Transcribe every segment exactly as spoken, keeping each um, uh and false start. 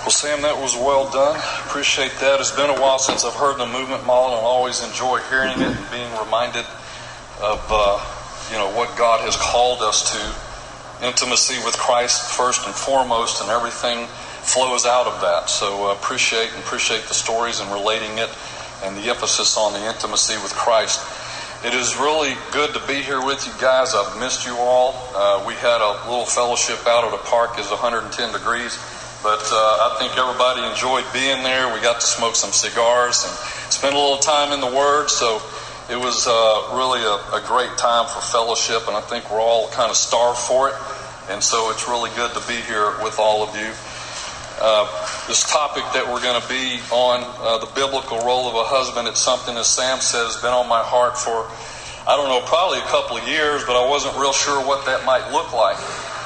Well, Sam, that was well done. Appreciate that. It's been a while since I've heard the movement model, and I always enjoy hearing it and being reminded of uh, you know what God has called us to. Intimacy with Christ first and foremost, and everything flows out of that. So uh, appreciate and appreciate the stories and relating it, and the emphasis on the intimacy with Christ. It is really good to be here with you guys. I've missed you all. Uh, we had a little fellowship out at a park. It's one hundred ten degrees. But uh, I think everybody enjoyed being there. We got to smoke some cigars and spend a little time in the Word. So it was uh, really a, a great time for fellowship, and I think we're all kind of starved for it. And so it's really good to be here with all of you. Uh, this topic that we're going to be on, uh, the biblical role of a husband, it's something, as Sam said, has been on my heart for, I don't know, probably a couple of years, but I wasn't real sure what that might look like.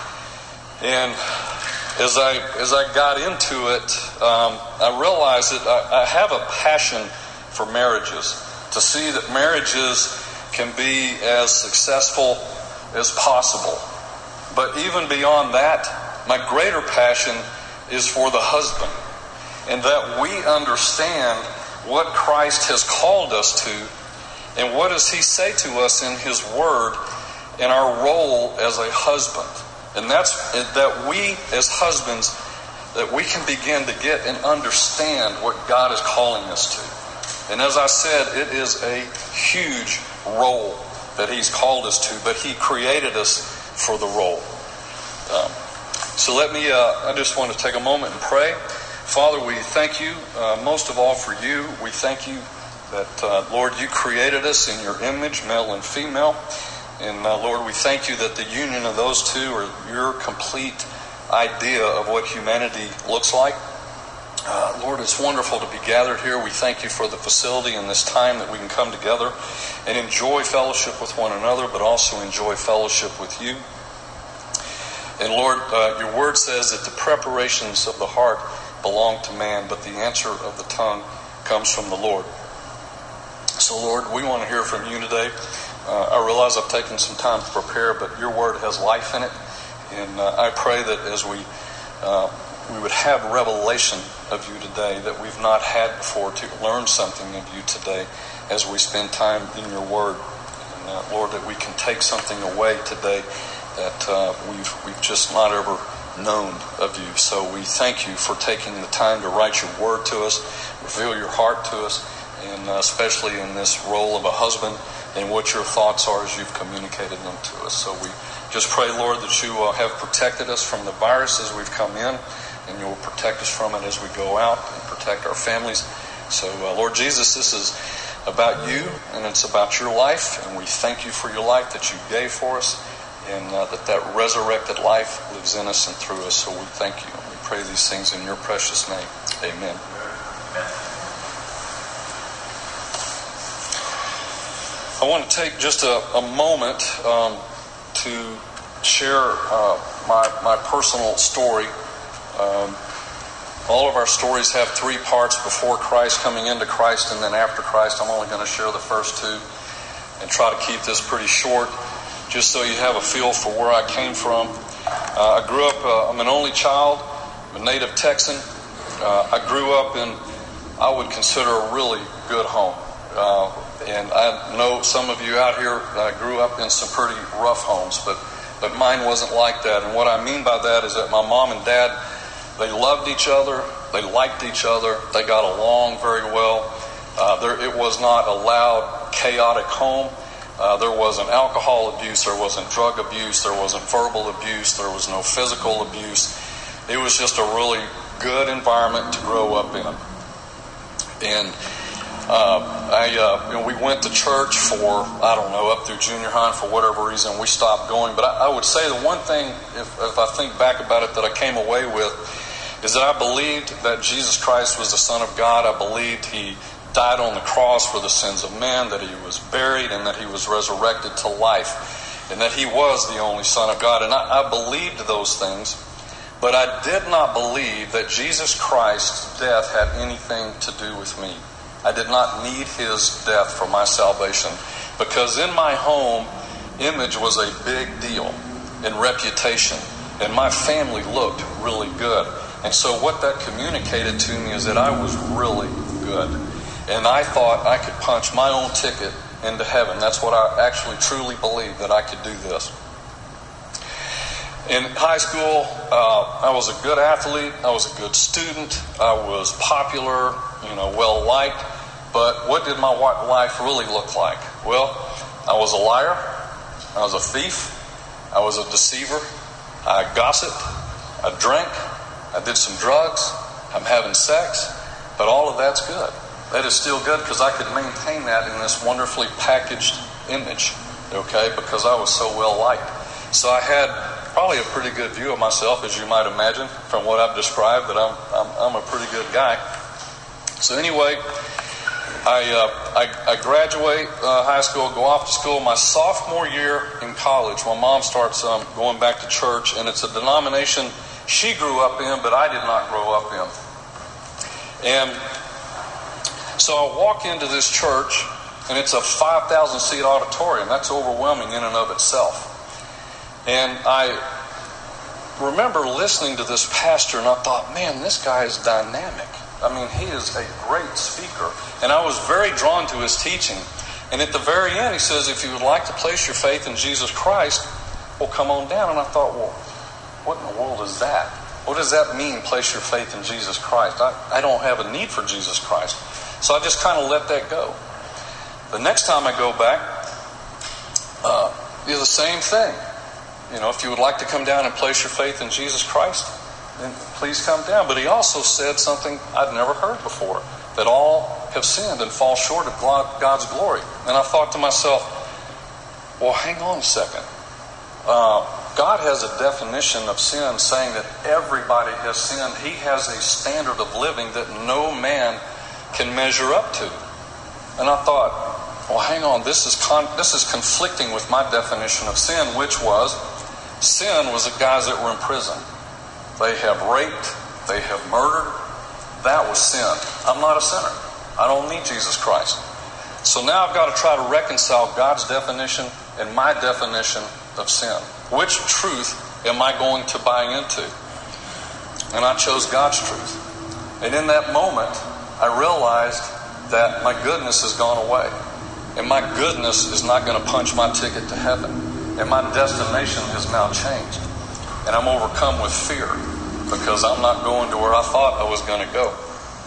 And As I as I got into it, um, I realized that I, I have a passion for marriages, to see that marriages can be as successful as possible. But even beyond that, my greater passion is for the husband, and that we understand what Christ has called us to, and what does He say to us in His Word, in our role as a husband. And that's that we as husbands, that we can begin to get and understand what God is calling us to. And as I said, it is a huge role that He's called us to, but He created us for the role. Um, so let me, uh, I just want to take a moment and pray. Father, we thank you, uh, most of all for you. We thank you that, uh, Lord, you created us in your image, male and female. And uh, Lord, we thank you that the union of those two are your complete idea of what humanity looks like. Uh, Lord, it's wonderful to be gathered here. We thank you for the facility and this time that we can come together and enjoy fellowship with one another, but also enjoy fellowship with you. And Lord, uh, your word says that the preparations of the heart belong to man, but the answer of the tongue comes from the Lord. So Lord, we want to hear from you today. Uh, I realize I've taken some time to prepare, but your word has life in it. And uh, I pray that as we uh, we would have revelation of you today that we've not had before, to learn something of you today as we spend time in your word. And uh, Lord, that we can take something away today that uh, we've, we've just not ever known of you. So we thank you for taking the time to write your word to us, reveal your heart to us, and uh, especially in this role of a husband, and what your thoughts are as you've communicated them to us. So we just pray, Lord, that you uh, have protected us from the virus as we've come in, and you will protect us from it as we go out, and protect our families. So, uh, Lord Jesus, this is about you, and it's about your life, and we thank you for your life that you gave for us, and uh, that that resurrected life lives in us and through us. So we thank you, and we pray these things in your precious name. Amen. Amen. I want to take just a, a moment um, to share uh, my, my personal story. Um, all of our stories have three parts: before Christ, coming into Christ, and then after Christ. I'm only going to share the first two and try to keep this pretty short, just so you have a feel for where I came from. Uh, I grew up, uh, I'm an only child, I'm a native Texan. Uh, I grew up in, I would consider, a really good home. Uh, And I know some of you out here uh, grew up in some pretty rough homes, but, but mine wasn't like that. And what I mean by that is that my mom and dad, they loved each other, they liked each other, they got along very well. Uh, there, it was not a loud, chaotic home. Uh, there wasn't alcohol abuse, there wasn't drug abuse, there wasn't verbal abuse, there was no physical abuse. It was just a really good environment to grow up in. And Uh, I, uh, you know, we went to church for, I don't know, up through junior high, and for whatever reason we stopped going. But I, I would say the one thing, if, if I think back about it, that I came away with is that I believed that Jesus Christ was the Son of God. I believed He died on the cross for the sins of men, that He was buried, and that He was resurrected to life, and that He was the only Son of God. And I, I believed those things, but I did not believe that Jesus Christ's death had anything to do with me. I did not need His death for my salvation, because in my home, image was a big deal, and reputation. And my family looked really good. And so what that communicated to me is that I was really good. And I thought I could punch my own ticket into heaven. That's what I actually truly believed, that I could do this. In high school, uh, I was a good athlete. I was a good student. I was popular, you know, well-liked. But what did my life really look like? Well, I was a liar. I was a thief. I was a deceiver. I gossiped. I drank. I did some drugs. I'm having sex. But all of that's good. That is still good because I could maintain that in this wonderfully packaged image, okay, because I was so well liked. So I had probably a pretty good view of myself, as you might imagine, from what I've described, that I'm I'm, I'm a pretty good guy. So anyway, I uh, I, I graduate uh, high school, go off to school. My sophomore year in college, my mom starts um, going back to church, and it's a denomination she grew up in, but I did not grow up in. And so I walk into this church, and it's a five thousand seat auditorium. That's overwhelming in and of itself. And I remember listening to this pastor, and I thought, man, this guy is dynamic. I mean, he is a great speaker. And I was very drawn to his teaching. And at the very end, he says, if you would like to place your faith in Jesus Christ, well, come on down. And I thought, well, what in the world is that? What does that mean, place your faith in Jesus Christ? I, I don't have a need for Jesus Christ. So I just kind of let that go. The next time I go back, uh, it's the same thing. You know, if you would like to come down and place your faith in Jesus Christ, then please come down. But he also said something I'd never heard before, that all have sinned and fall short of God's glory. And I thought to myself, well, hang on a second. Uh, God has a definition of sin saying that everybody has sinned. He has a standard of living that no man can measure up to. And I thought, well, hang on, this is con- this is conflicting with my definition of sin, which was, sin was the guys that were in prison. They have raped, they have murdered. That was sin. I'm not a sinner. I don't need Jesus Christ. So now I've got to try to reconcile God's definition and my definition of sin. Which truth am I going to buy into? And I chose God's truth. And in that moment, I realized that my goodness has gone away. And my goodness is not going to punch my ticket to heaven. And my destination has now changed. And I'm overcome with fear because I'm not going to where I thought I was going to go.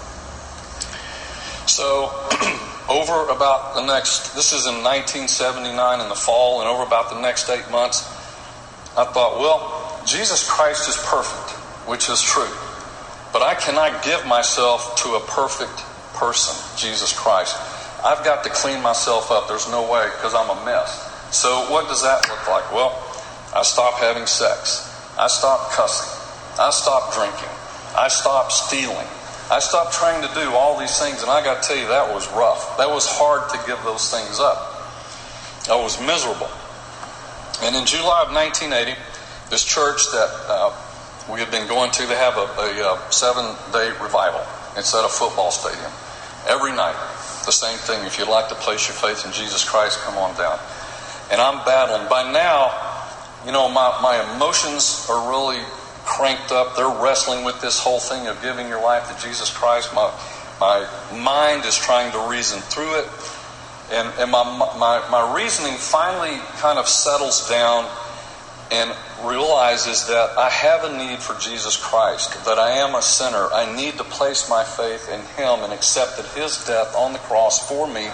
So, over about the next, this is in nineteen seventy-nine in the fall, and over about the next eight months, I thought, well, Jesus Christ is perfect, which is true. But I cannot give myself to a perfect person, Jesus Christ. I've got to clean myself up. There's no way, because I'm a mess. So what does that look like? Well, I stopped having sex. I stopped cussing. I stopped drinking. I stopped stealing. I stopped trying to do all these things, and I got to tell you, that was rough. That was hard to give those things up. I was miserable. And in July of nineteen eighty, this church that uh, we had been going to, they have a, a, a seven-day revival. It's at a football stadium. Every night, the same thing. If you'd like to place your faith in Jesus Christ, come on down. And I'm battling. By now, you know, my, my emotions are really cranked up. They're wrestling with this whole thing of giving your life to Jesus Christ. My my mind is trying to reason through it. And, and my, my, my reasoning finally kind of settles down and realizes that I have a need for Jesus Christ, that I am a sinner. I need to place my faith in Him and accept that His death on the cross for me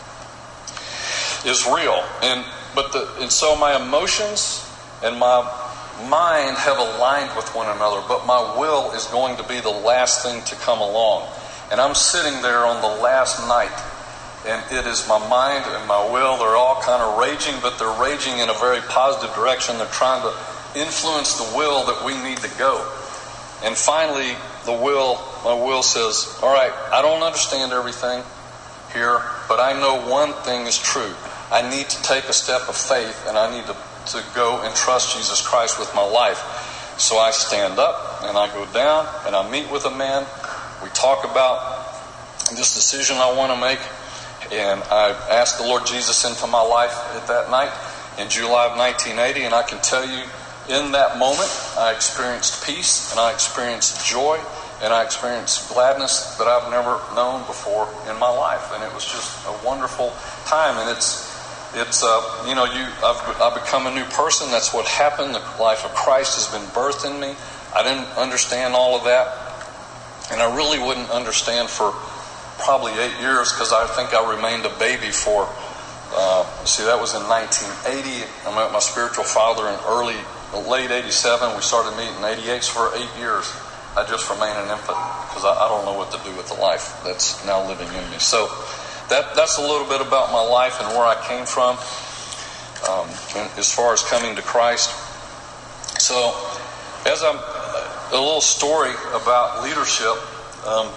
is real. And but the and so my emotions and my mind have aligned with one another, but my will is going to be the last thing to come along. And I'm sitting there on the last night, and it is my mind and my will, they're all kind of raging, but they're raging in a very positive direction. They're trying to influence the will that we need to go. And finally, the will, my will says, all right, I don't understand everything here, but I know one thing is true. I need to take a step of faith, and I need to, to go and trust Jesus Christ with my life. So I stand up, and I go down, and I meet with a man. We talk about this decision I want to make. And I asked the Lord Jesus into my life at that night in July of nineteen eighty. And I can tell you, in that moment, I experienced peace, and I experienced joy, and I experienced gladness that I've never known before in my life. And it was just a wonderful time. And it's, it's uh, you know, you I've, I've become a new person. That's what happened. The life of Christ has been birthed in me. I didn't understand all of that. And I really wouldn't understand for probably eight years because I think I remained a baby for, uh, see, that was in nineteen eighty. I met my spiritual father in early, late eighty-seven. We started meeting in eighty-eight. So for eight years, I just remain an infant because I, I don't know what to do with the life that's now living in me. So that that's a little bit about my life and where I came from um, as far as coming to Christ. So as I'm, a little story about leadership. Um,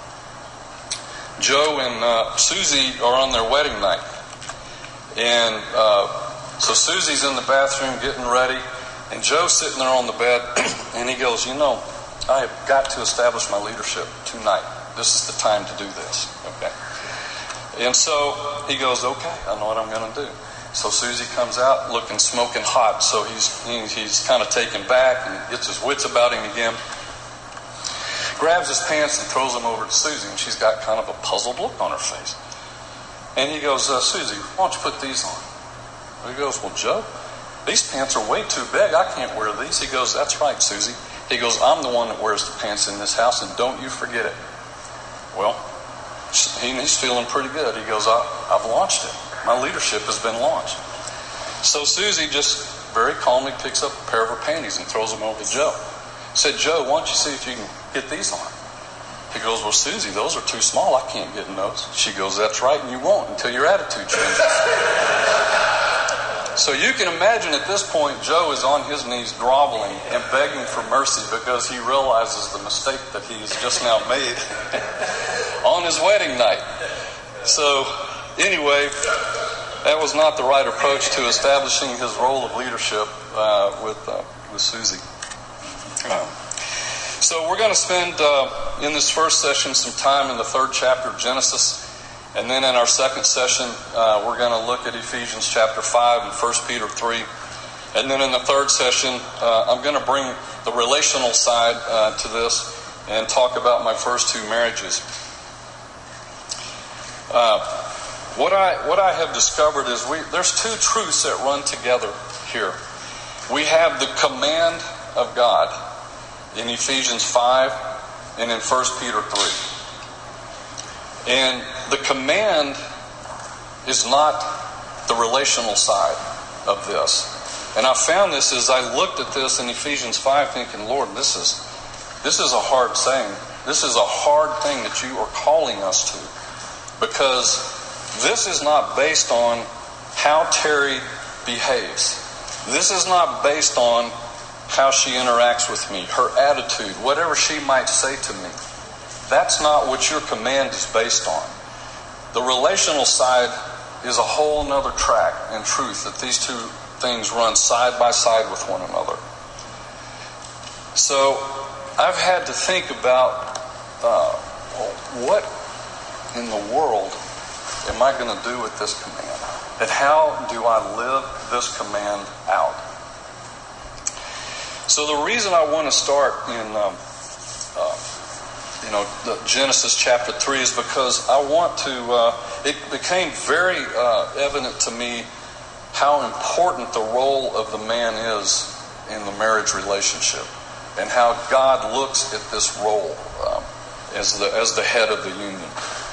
Joe and uh, Susie are on their wedding night. And uh, so Susie's in the bathroom getting ready. And Joe's sitting there on the bed. And he goes, you know, I have got to establish my leadership tonight. This is the time to do this. Okay. And so he goes, okay, I know what I'm going to do. So Susie comes out looking smoking hot. So he's he's kind of taken back and gets his wits about him again. Grabs his pants and throws them over to Susie, and she's got kind of a puzzled look on her face. And he goes, uh, Susie, why don't you put these on? He goes, well, Joe, these pants are way too big. I can't wear these. He goes, that's right, Susie. He goes, I'm the one that wears the pants in this house, and don't you forget it. Well, he, he's feeling pretty good. He goes, I, I've launched it. My leadership has been launched. So Susie just very calmly picks up a pair of her panties and throws them over to Joe. Said, Joe, why don't you see if you can get these on? He goes, well, Susie, those are too small. I can't get in those. She goes, that's right, and you won't until your attitude changes. So you can imagine at this point, Joe is on his knees groveling and begging for mercy because he realizes the mistake that he's just now made on his wedding night. So anyway, that was not the right approach to establishing his role of leadership uh, with uh, with Susie. Uh, so we're going to spend uh, in this first session some time in the third chapter of Genesis, and then in our second session uh, we're going to look at Ephesians chapter five and First Peter three, and then in the third session uh, I'm going to bring the relational side uh, to this and talk about my first two marriages. Uh, What I what I have discovered is we there's two truths that run together here. We have the command of God in Ephesians five and in First Peter three. And the command is not the relational side of this. And I found this as I looked at this in Ephesians five thinking, Lord, this is this is a hard saying. This is a hard thing that you are calling us to. Because this is not based on how Terry behaves. This is not based on how she interacts with me, her attitude, whatever she might say to me. That's not what your command is based on. The relational side is a whole nother track and truth that these two things run side by side with one another. So I've had to think about uh, what in the world am I going to do with this command? And how do I live this command out? So the reason I want to start in, um, uh, you know, the Genesis chapter three is because I want to. Uh, it became very uh, evident to me how important the role of the man is in the marriage relationship, and how God looks at this role um, as the as the head of the union.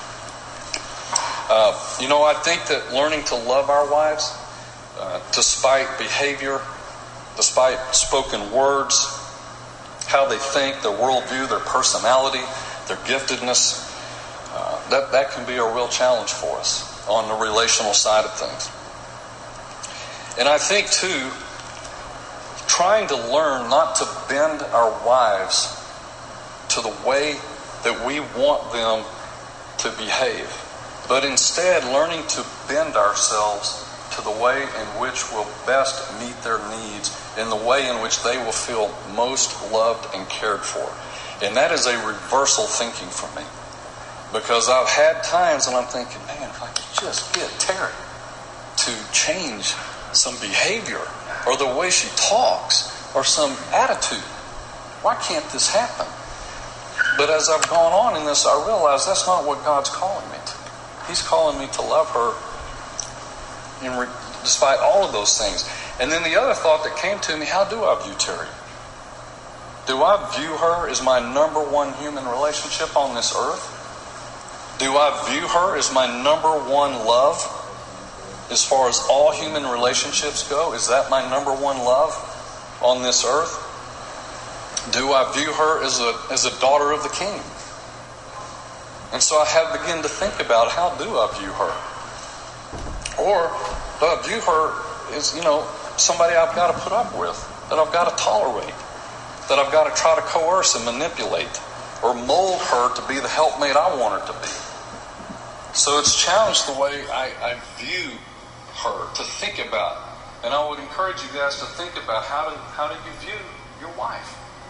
Uh, you know, I think that learning to love our wives, uh, despite behavior, despite spoken words, how they think, their worldview, their personality, their giftedness, uh, that, that can be a real challenge for us on the relational side of things. And I think, too, trying to learn not to bend our wives to the way that we want them to behave, but instead learning to bend ourselves to the way in which we'll best meet their needs, in the way in which they will feel most loved and cared for. And that is a reversal thinking for me. Because I've had times when I'm thinking, man, if I could just get Terry to change some behavior, or the way she talks, or some attitude. Why can't this happen? But as I've gone on in this, I realize that's not what God's calling me to. He's calling me to love her in re- despite all of those things. And then the other thought that came to me, how do I view Terry? Do I view her as my number one human relationship on this earth? Do I view her as my number one love? As far as all human relationships go, is that my number one love on this earth? Do I view her as a as a daughter of the King? And so I have begun to think about, how do I view her? Or do I view her as, you know, somebody I've got to put up with, that I've got to tolerate, that I've got to try to coerce and manipulate, or mold her to be the helpmate I want her to be? So it's challenged the way I, I view her, to think about. And I would encourage you guys to think about, how do, how do you view your wife?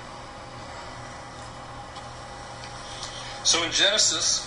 So in Genesis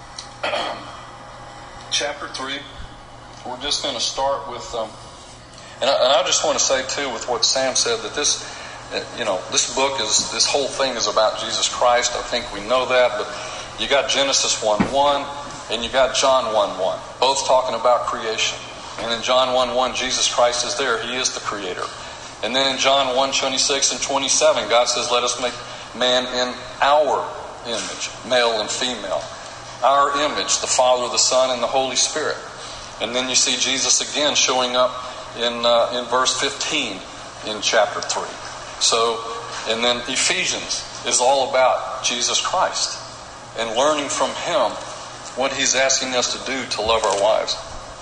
chapter three, we're just going to start with, um, and, I, and I just want to say too, with what Sam said, that this, you know, this book is, this whole thing is about Jesus Christ. I think we know that, but you got Genesis one one, and you got John one one, both talking about creation. And in John one one, Jesus Christ is there. He is the creator. And then in John one twenty-six and twenty-seven, God says, let us make man in our image, male and female. Our image, the Father, the Son, and the Holy Spirit. And then you see Jesus again showing up in uh, in verse fifteen in chapter three. So, and then Ephesians is all about Jesus Christ and learning from Him what He's asking us to do to love our wives.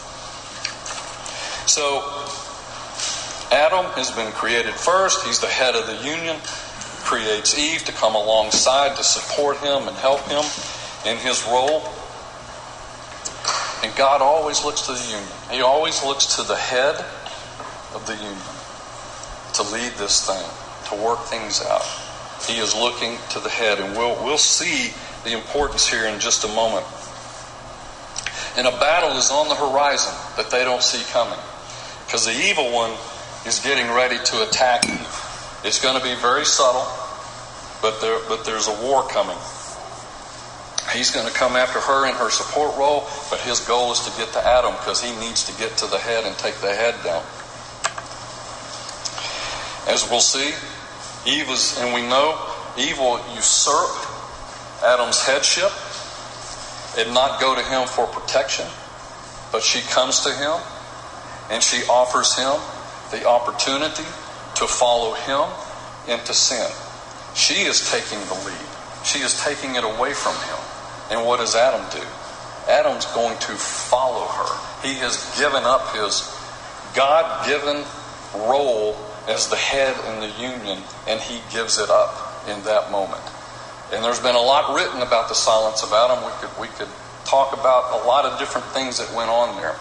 So, Adam has been created first. He's the head of the union. Creates Eve to come alongside to support him and help him in his role. And God always looks to the union. He always looks to the head of the union to lead this thing, to work things out. He is looking to the head, and we'll we'll see the importance here in just a moment. And a battle is on the horizon that they don't see coming, because the evil one is getting ready to attack Eve. It's going to be very subtle, but there but there's a war coming. He's going to come after her in her support role, but his goal is to get to Adam, because he needs to get to the head and take the head down. As we'll see, Eve is, and we know, Eve will usurp Adam's headship and not go to him for protection, but she comes to him and she offers him the opportunity to follow him into sin. She is taking the lead. She is taking it away from him. And what does Adam do? Adam's going to follow her. He has given up his God-given role as the head in the union, and he gives it up in that moment. And there's been a lot written about the silence of Adam. We could we could talk about a lot of different things that went on there.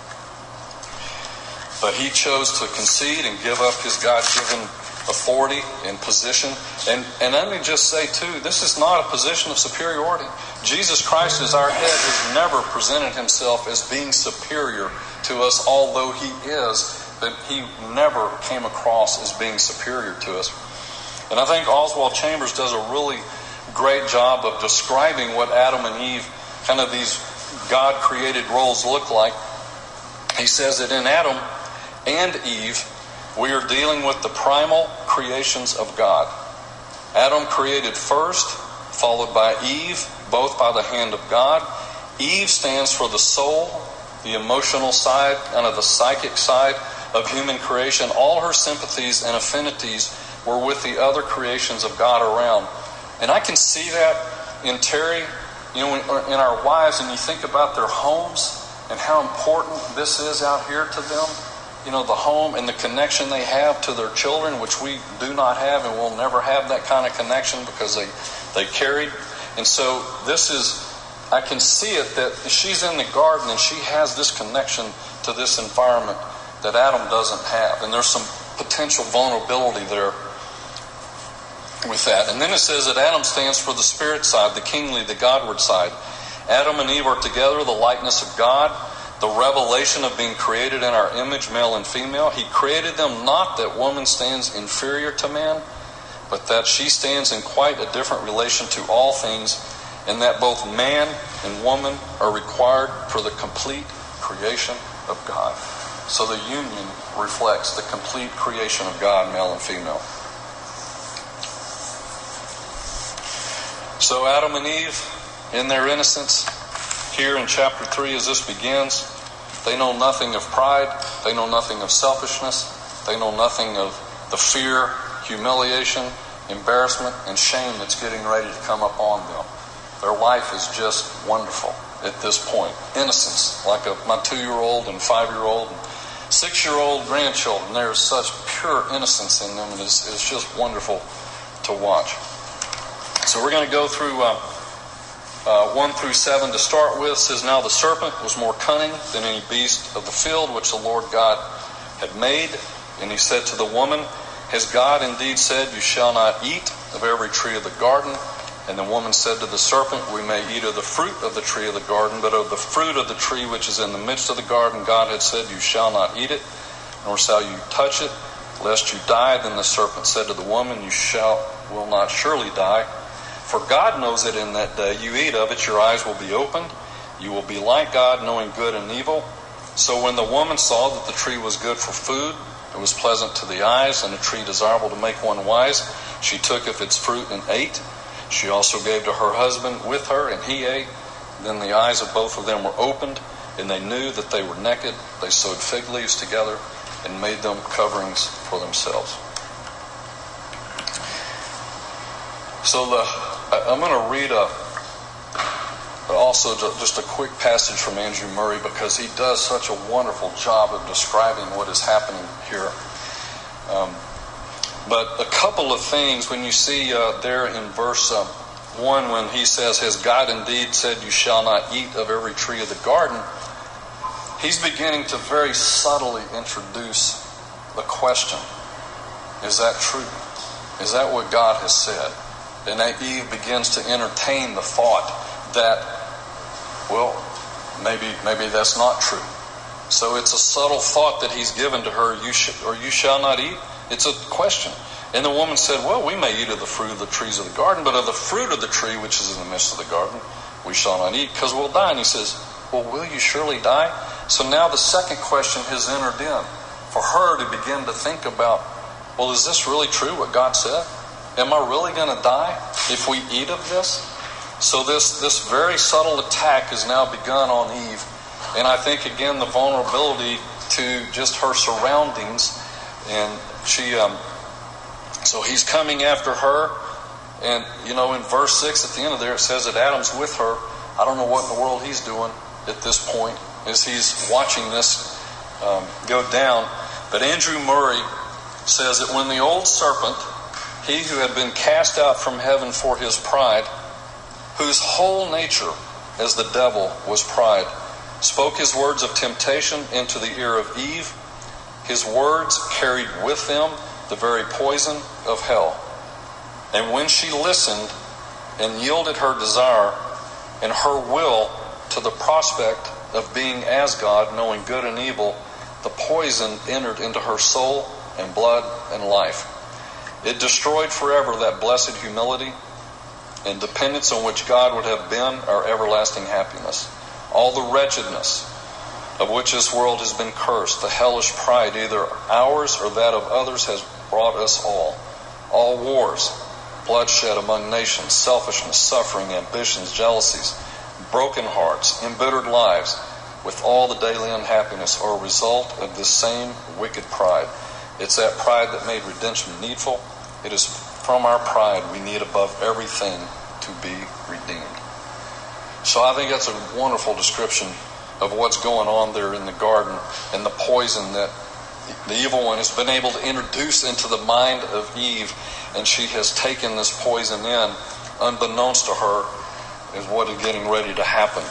But he chose to concede and give up his God-given authority and position. And, and let me just say, too, this is not a position of superiority. Jesus Christ, as our head, has never presented himself as being superior to us, although he is, but he never came across as being superior to us. And I think Oswald Chambers does a really great job of describing what Adam and Eve, kind of these God-created roles, look like. He says that in Adam and Eve, we are dealing with the primal creations of God. Adam created first, followed by Eve, both by the hand of God. Eve stands for the soul, the emotional side, kind of the psychic side of human creation. All her sympathies and affinities were with the other creations of God around. And I can see that in Terry, you know, in our wives, and you think about their homes and how important this is out here to them. You know, the home and the connection they have to their children, which we do not have, and will never have that kind of connection because they, they carried. And so this is, I can see it, that she's in the garden and she has this connection to this environment that Adam doesn't have. And there's some potential vulnerability there with that. And then it says that Adam stands for the spirit side, the kingly, the Godward side. Adam and Eve are together, the likeness of God. the revelation of being created in our image, male and female. He created them not that woman stands inferior to man, but that she stands in quite a different relation to all things, and that both man and woman are required for the complete creation of God. So the union reflects the complete creation of God, male and female. So Adam and Eve, in their innocence, here in chapter three as this begins, they know nothing of pride, they know nothing of selfishness, they know nothing of the fear, humiliation, embarrassment, and shame that's getting ready to come upon them. Their life is just wonderful at this point. Innocence, like a, my two-year-old and five-year-old and six-year-old grandchildren. There's such pure innocence in them, and it's, it's just wonderful to watch. So we're going to go through uh, uh, one through seven to start with. It says, "Now the serpent was more cunning than any beast of the field which the Lord God had made. And he said to the woman, Has God indeed said, You shall not eat of every tree of the garden? And the woman said to the serpent, We may eat of the fruit of the tree of the garden, but of the fruit of the tree which is in the midst of the garden, God had said, You shall not eat it, nor shall you touch it, lest you die. Then the serpent said to the woman, You shall will not surely die. For God knows that in that day you eat of it, your eyes will be opened. You will be like God, knowing good and evil. So when the woman saw that the tree was good for food, it was pleasant to the eyes, and a tree desirable to make one wise, she took of its fruit and ate. She also gave to her husband with her, and he ate. Then the eyes of both of them were opened, and they knew that they were naked. They sewed fig leaves together and made them coverings for themselves." So the, I'm going to read a, also just a quick passage from Andrew Murray, because he does such a wonderful job of describing what is happening here. Um, but a couple of things when you see uh, there in verse uh, one, when he says, Has God indeed said, You shall not eat of every tree of the garden? He's beginning to very subtly introduce the question, is that true? Is that what God has said? And Eve begins to entertain the thought that, well, maybe maybe that's not true. So it's a subtle thought that he's given to her, you sh- or you shall not eat. It's a question. And the woman said, well, we may eat of the fruit of the trees of the garden, but of the fruit of the tree which is in the midst of the garden, we shall not eat, because we'll die. And he says, well, will you surely die? So now the second question has entered in for her to begin to think about, well, is this really true what God said? Am I really going to die if we eat of this? So this, this very subtle attack has now begun on Eve. And I think, again, the vulnerability to just her surroundings. And she, um, so he's coming after her. And, you know, in verse six at the end of there, it says that Adam's with her. I don't know what in the world he's doing at this point as he's watching this um, go down. But Andrew Murray says that when the old serpent, he who had been cast out from heaven for his pride, whose whole nature as the devil was pride, spoke his words of temptation into the ear of Eve, his words carried with them the very poison of hell. And when she listened and yielded her desire and her will to the prospect of being as God, knowing good and evil, the poison entered into her soul and blood and life. It destroyed forever that blessed humility and dependence on which God would have been our everlasting happiness. All the wretchedness of which this world has been cursed, the hellish pride, either ours or that of others, has brought us all. All wars, bloodshed among nations, selfishness, suffering, ambitions, jealousies, broken hearts, embittered lives, with all the daily unhappiness, are a result of this same wicked pride. It's that pride that made redemption needful. It is from our pride we need above everything to be redeemed. So I think that's a wonderful description of what's going on there in the garden and the poison that the evil one has been able to introduce into the mind of Eve, and she has taken this poison in, unbeknownst to her, is what is getting ready to happen.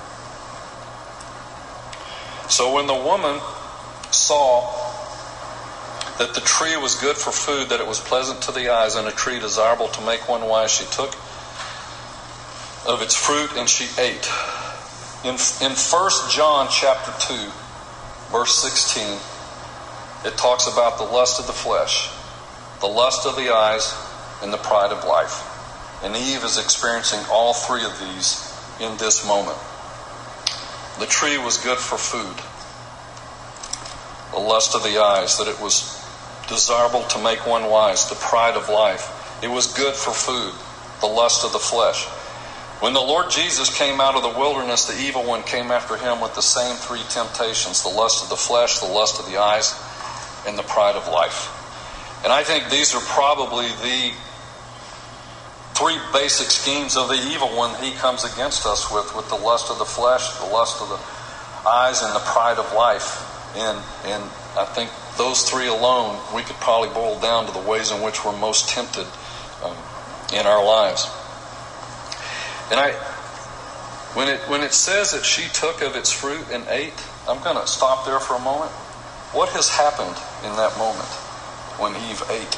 So when the woman saw that the tree was good for food, that it was pleasant to the eyes, and a tree desirable to make one wise, she took of its fruit and she ate. In, in First John chapter two, verse sixteen, it talks about the lust of the flesh, the lust of the eyes, and the pride of life. And Eve is experiencing all three of these in this moment. The tree was good for food. The lust of the eyes, that it was desirable to make one wise. The pride of life, it was good for food. The lust of the flesh. When the Lord Jesus came out of the wilderness, the evil one came after him with the same three temptations. The lust of the flesh, the lust of the eyes, and the pride of life. And I think these are probably the three basic schemes of the evil one he comes against us with, with the lust of the flesh, the lust of the eyes, and the pride of life. And, and I think those three alone, we could probably boil down to the ways in which we're most tempted um, in our lives. And I, when it when it says that she took of its fruit and ate, I'm going to stop there for a moment. What has happened in that moment when Eve ate?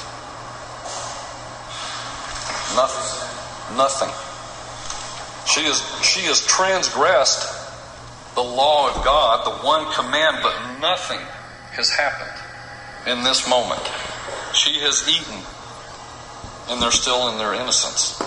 Nothing. Nothing. She is she has transgressed the law of God, the one command, but nothing has happened in this moment. She has eaten, and they're still in their innocence.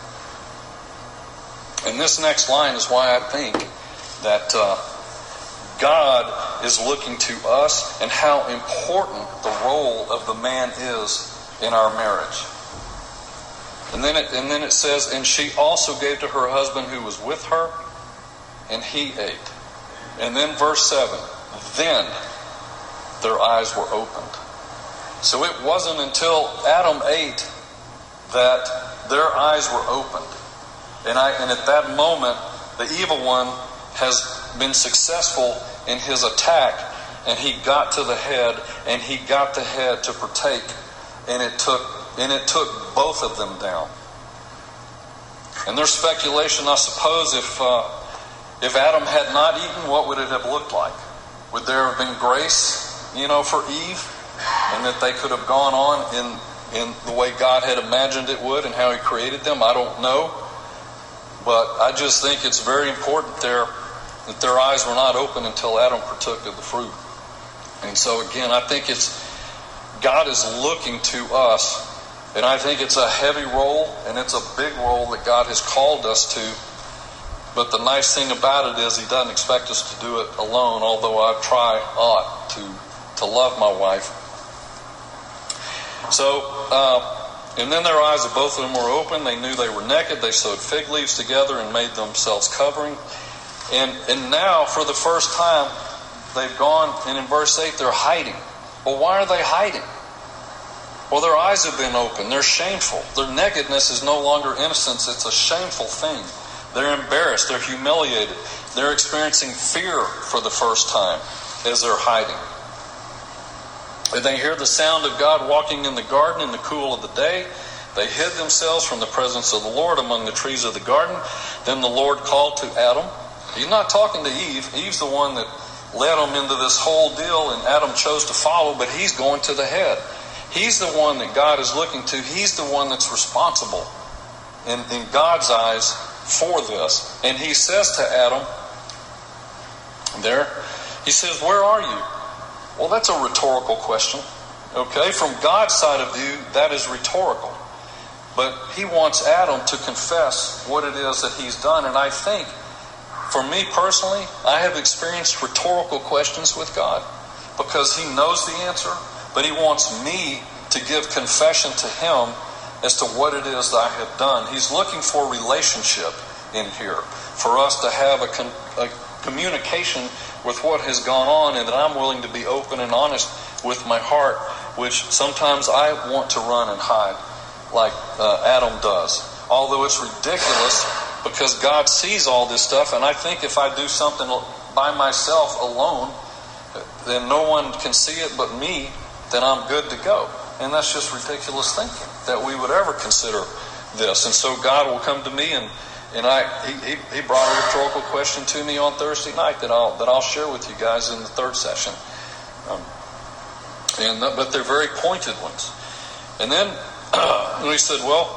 And this next line is why I think that uh, God is looking to us and how important the role of the man is in our marriage. And then it, and then it says, and she also gave to her husband who was with her, and he ate. And then verse seven, then their eyes were opened. So it wasn't until Adam ate that their eyes were opened. And, I, and at that moment, the evil one has been successful in his attack, and he got to the head, and he got the head to partake, and it took and it took both of them down. And there's speculation, I suppose, if uh, if Adam had not eaten, what would it have looked like? Would there have been grace, you know, for Eve, and that they could have gone on in in the way God had imagined it would, and how He created them? I don't know. But I just think it's very important there that their eyes were not open until Adam partook of the fruit. And so again, I think it's God is looking to us, and I think it's a heavy role, and it's a big role that God has called us to. But the nice thing about it is He doesn't expect us to do it alone, although I try a lot to, to love my wife. So, uh, and then their eyes of both of them were open. They knew they were naked. They sewed fig leaves together and made themselves covering. And and now, for the first time, they've gone, and in verse eight, they're hiding. Well, why are they hiding? Well, their eyes have been opened. They're shameful. Their nakedness is no longer innocence. It's a shameful thing. They're embarrassed. They're humiliated. They're experiencing fear for the first time as they're hiding. And they hear the sound of God walking in the garden in the cool of the day. They hid themselves from the presence of the Lord among the trees of the garden. Then the Lord called to Adam. He's not talking to Eve. Eve's the one that led him into this whole deal, and Adam chose to follow, but he's going to the head. He's the one that God is looking to. He's the one that's responsible in, in God's eyes for this. And he says to Adam there, he says, where are you? Well, that's a rhetorical question. Okay, from God's side of view, that is rhetorical. But He wants Adam to confess what it is that he's done. And I think, for me personally, I have experienced rhetorical questions with God because He knows the answer, but He wants me to give confession to Him as to what it is that I have done. He's looking for relationship in here, for us to have a, con- a communication with what has gone on, and that I'm willing to be open and honest with my heart, which sometimes I want to run and hide like uh, Adam does. Although it's ridiculous because God sees all this stuff, and I think if I do something by myself alone, then no one can see it but me, then I'm good to go. And that's just ridiculous thinking that we would ever consider this. And so God will come to me, and And I, he, he brought a rhetorical question to me on Thursday night that I'll that I'll share with you guys in the third session. Um, and but they're very pointed ones. And then uh, and we said, well,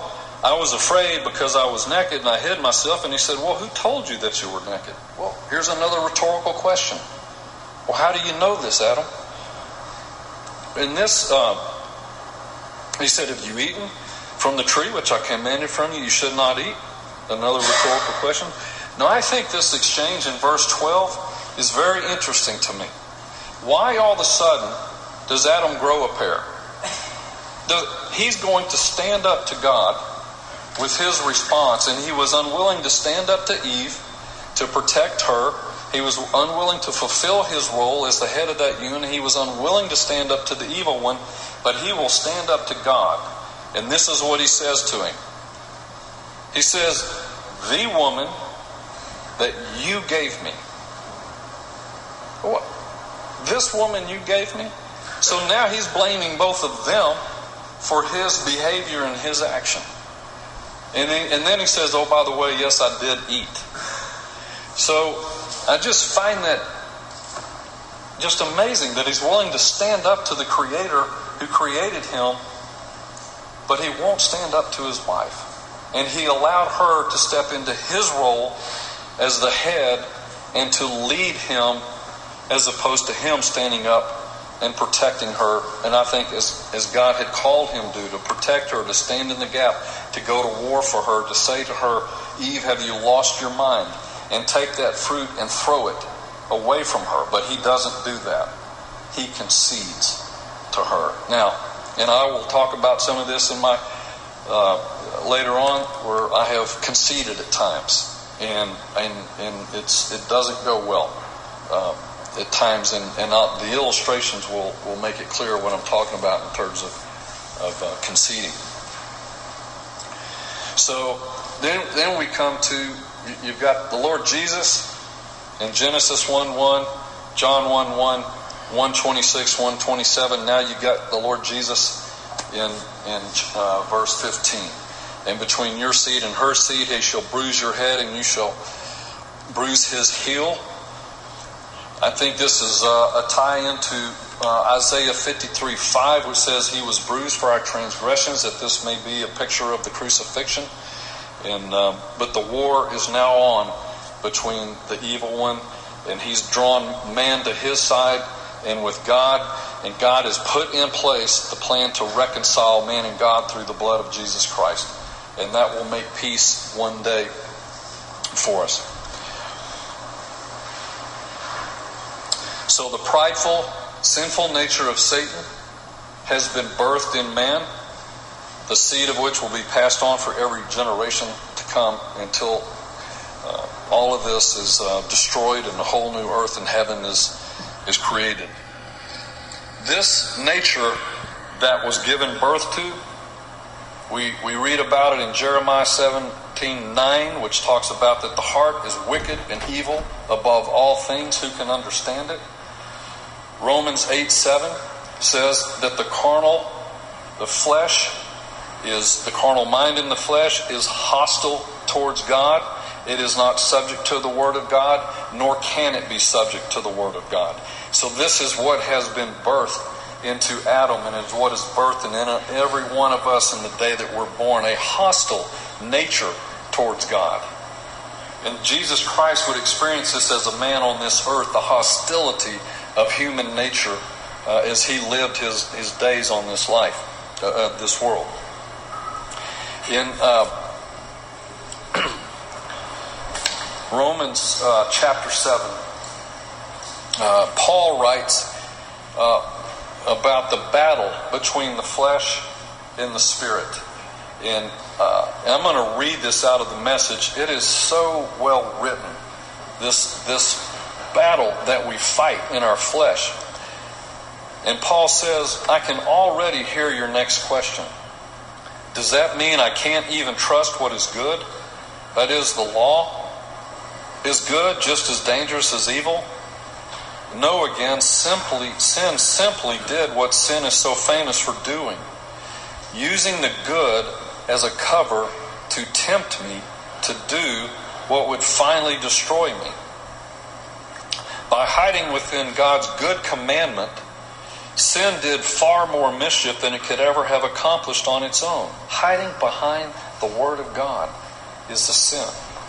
I was afraid because I was naked and I hid myself. And he said, well, who told you that you were naked? Well, here's another rhetorical question. Well, how do you know this, Adam? In this, uh, he said, have you eaten from the tree which I commanded from you, you should not eat? Another rhetorical question. Now, I think this exchange in verse twelve is very interesting to me. Why all of a sudden does Adam grow a pair? He's going to stand up to God with his response, and he was unwilling to stand up to Eve to protect her. He was unwilling to fulfill his role as the head of that union. He was unwilling to stand up to the evil one, but he will stand up to God. And this is what he says to him. He says, the woman that you gave me. What? This woman you gave me? So now he's blaming both of them for his behavior and his action. And, he, and then he says, oh, by the way, yes, I did eat. So I just find that just amazing that he's willing to stand up to the Creator who created him, but he won't stand up to his wife. And he allowed her to step into his role as the head and to lead him as opposed to him standing up and protecting her. And I think as, as God had called him to, to protect her, to stand in the gap, to go to war for her, to say to her, Eve, have you lost your mind? And take that fruit and throw it away from her. But he doesn't do that. He concedes to her. Now, and I will talk about some of this in my uh, later on, where I have conceded at times, and and and it's it doesn't go well uh, at times, and and I'll, the illustrations will will make it clear what I'm talking about in terms of of uh, conceding. So then then we come to. You've got the Lord Jesus in Genesis one one, John one one, one twenty-six, one twenty-seven. Now you've got the Lord Jesus in, in uh, verse fifteen. And between your seed and her seed, he shall bruise your head and you shall bruise his heel. I think this is a, a tie into uh, Isaiah fifty-three five, which says he was bruised for our transgressions, that this may be a picture of the crucifixion. And um, but the war is now on between the evil one, and he's drawn man to his side and with God, and God has put in place the plan to reconcile man and God through the blood of Jesus Christ, and that will make peace one day for us. So the prideful, sinful nature of Satan has been birthed in man, the seed of which will be passed on for every generation to come until uh, all of this is uh, destroyed and a whole new earth and heaven is is created. This nature that was given birth to, we we read about it in Jeremiah seventeen nine, which talks about that the heart is wicked and evil above all things. Who can understand it? Romans eight seven says that the carnal, the flesh, is the carnal mind in the flesh is hostile towards God. It is not subject to the Word of God, nor can it be subject to the Word of God. So this is what has been birthed into Adam, and is what is birthed in every one of us in the day that we're born, a hostile nature towards God. And Jesus Christ would experience this as a man on this earth, the hostility of human nature uh, as he lived his, his days on this life, uh, uh, this world. In uh, Romans uh, chapter seven, uh, Paul writes uh, about the battle between the flesh and the spirit. And uh, I'm going to read this out of the Message. It is so well written, this, this battle that we fight in our flesh. And Paul says, I can already hear your next question. Does that mean I can't even trust what is good? That is, the law? Is good just as dangerous as evil? No, again, simply sin simply did what sin is so famous for doing, using the good as a cover to tempt me to do what would finally destroy me. By hiding within God's good commandment, Sin did far more mischief than it could ever have accomplished on its own. Hiding behind the Word of God is the sin.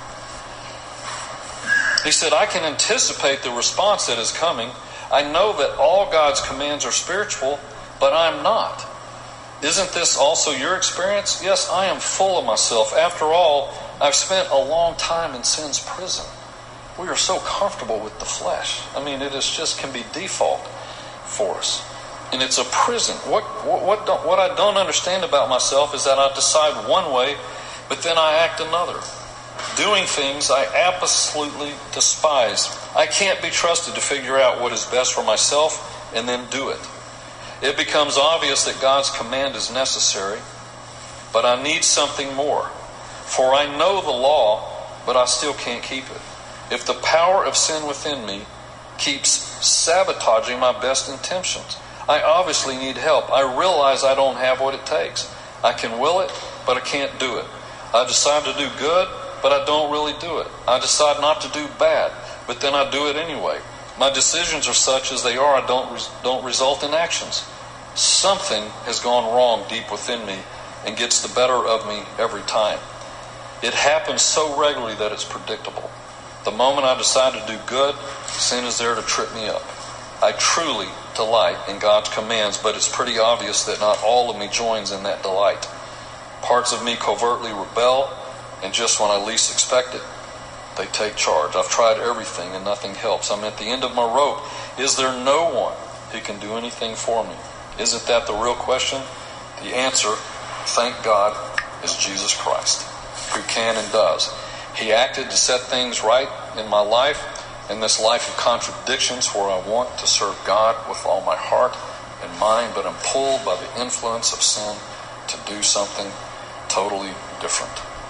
He said, I can anticipate the response that is coming. I know that all God's commands are spiritual, but I'm not. Isn't this also your experience? Yes, I am full of myself. After all, I've spent a long time in sin's prison. We are so comfortable with the flesh. I mean, it is just can be default for us. And it's a prison. What what what, don't, what I don't understand about myself is that I decide one way, but then I act another. Doing things I absolutely despise. I can't be trusted to figure out what is best for myself and then do it. It becomes obvious that God's command is necessary, but I need something more. For I know the law, but I still can't keep it. If the power of sin within me keeps sabotaging my best intentions, I obviously need help. I realize I don't have what it takes. I can will it, but I can't do it. I decide to do good, but I don't really do it. I decide not to do bad, but then I do it anyway. My decisions are such as they are, I don't res- don't result in actions. Something has gone wrong deep within me and gets the better of me every time. It happens so regularly that it's predictable. The moment I decide to do good, sin is there to trip me up. I truly delight in God's commands, but it's pretty obvious that not all of me joins in that delight. Parts of me covertly rebel, and just when I least expect it, they take charge. I've tried everything and nothing helps. I'm at the end of my rope. Is there no one who can do anything for me? Isn't that the real question? The answer, thank God, is Jesus Christ, who can and does. He acted to set things right in my life, in this life of contradictions where I want to serve God with all my heart and mind, but I'm pulled by the influence of sin to do something totally different.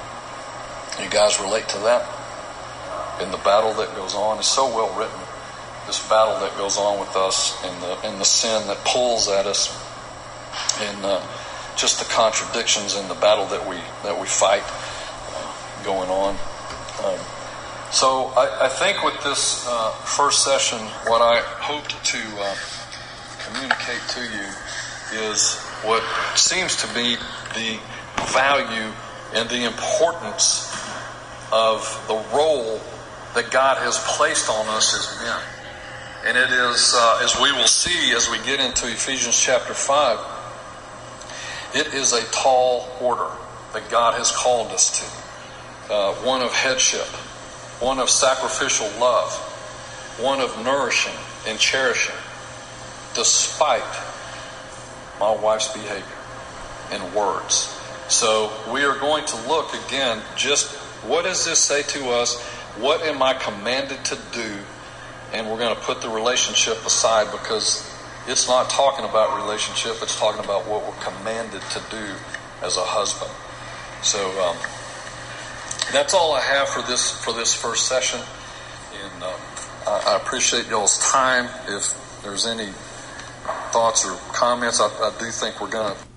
You guys relate to that? In the battle that goes on, it's so well written. This battle that goes on with us, and the in the sin that pulls at us, and uh, just the contradictions in the battle that we that we fight uh, going on. Um, so I, I think with this uh, first session, what I hoped to uh, communicate to you is what seems to be the value and the importance of the role that God has placed on us as men. And it is, uh, as we will see as we get into Ephesians chapter five, it is a tall order that God has called us to. Uh, one of headship, one of sacrificial love, one of nourishing and cherishing, despite my wife's behavior and words. So we are going to look again, just what does this say to us? What am I commanded to do? And we're going to put the relationship aside because it's not talking about relationship. It's talking about what we're commanded to do as a husband. So um, that's all I have for this for this first session. And um, I, I appreciate y'all's time. If there's any thoughts or comments, I, I do think we're going to